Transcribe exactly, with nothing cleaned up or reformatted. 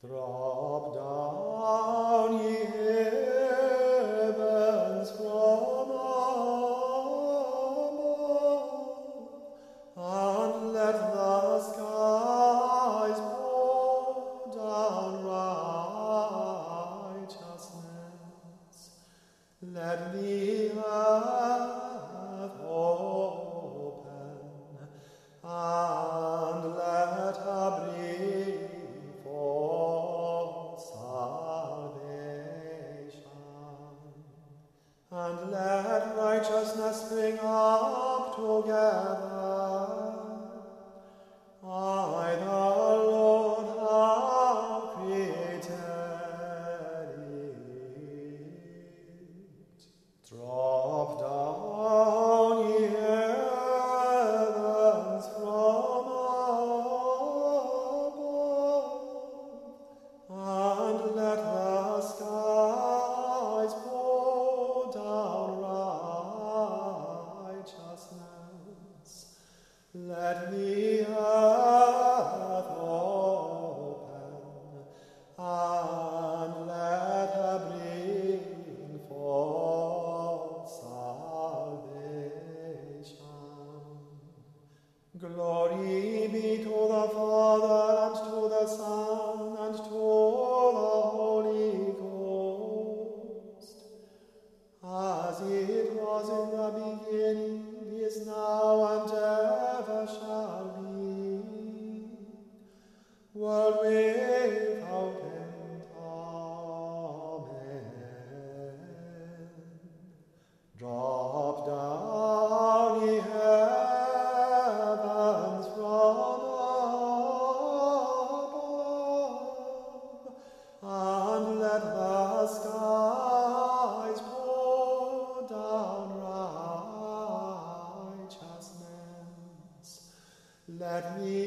Drop down, ye heavens, from above, and let the skies pour down righteousness. Let the earth open, and let her breathe for salvation, and let righteousness spring up together. I, the Lord, have created it. Drop down, ye heavens, from above, and let the skies pour down righteousness. Let the earth open, and let her bring forth salvation. Glory be to the Father, and to the Son, and to the Holy Ghost, as it was in the beginning, is now, and ever shall be, world without end. Amen. Drop down, ye heavens, from above, and let the skies pour down righteousness. Let me